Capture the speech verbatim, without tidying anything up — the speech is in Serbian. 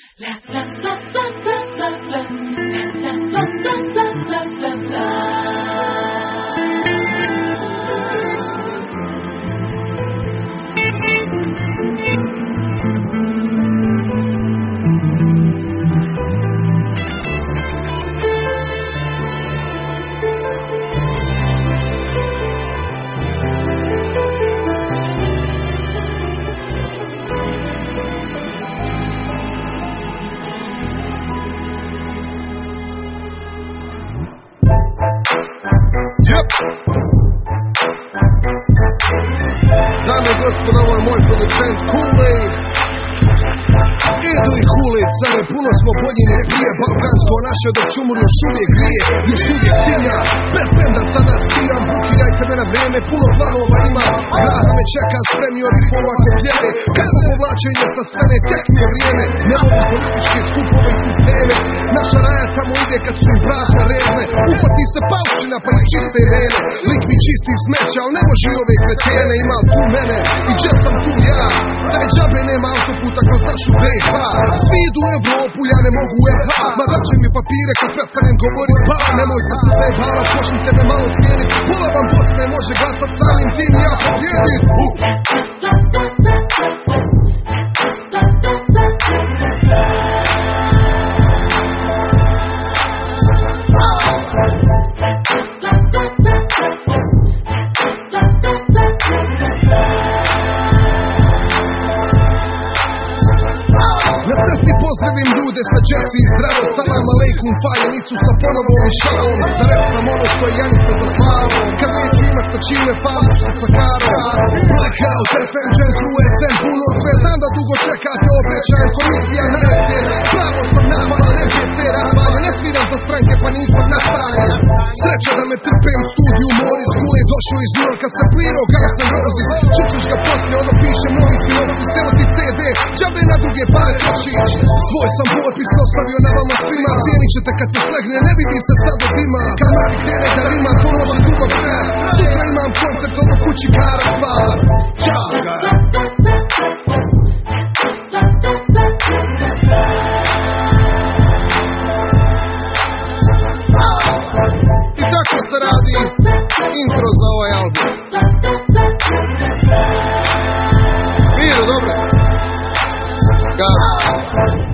Dame i gospodo, ovo je moj producent Kool-Aid. Edo i Kool-Aid, samo puno smo bolji ne prije. Balkansko naše dok čumur još uvijek grije, još uvijek tinja. Bez benda sada sviram, bukirajte me na vrijeme, puno planova imam. Grada me čeka, spremio rifova kopljene. Kako povlačenje sa scene, tek mi je vrijeme. Ne volim političke skupove i sisteme. Naša raja tamo ide kad su im prazne rezne. Upati se paučina pa i čiste rene. Lik mi čisti smeća, al ne može i ove kretene. Ima tu mene i gdje sam tu ja. Daj džabe nema autoputa kroz našu B iH. Svi idu u Evropu, ja ne mogu u R H. Ma daće mi papire kad prestanem govorit pa. Nemojte se zajebavat, počnite me malo cijenit. Pola vam Bosne može glasat samim tim ja pobjedit. uh. Pozdravim ljude sa Jesse i zdravo, salam aleikum, fajen Isusa ponovo i šalom. Za rep sam ono što je Janica za slavom. Kad neću imat sa čime, falim se sa karom. Blackout, F M, Gen, Crew, S M, puno sve. Znam da dugo čekate, obećajem komisija na S D. Pravo sam navala, M P C razvalja. Ne sviram za stranke pa nisam nastavljen. Sreća da me trpe u studiju, Moris Gule došao iz New Yorka sa plirao Guns N' Roses. Čućeš ga poslije, ono piše novi sinopsis. Evo ti C D, džabe na druge pare trošiš. Svoj sam potpis ostavio na vama svima. Cijenit ćete kad se slegne, ne vidi se sad od dima. Kad mati krene da rima, to može dugo trajat. Sutra imam koncert, ono kući kara hvala. Ćao! I tako se radi intro za ovaj album. Miro, dobro? Gas.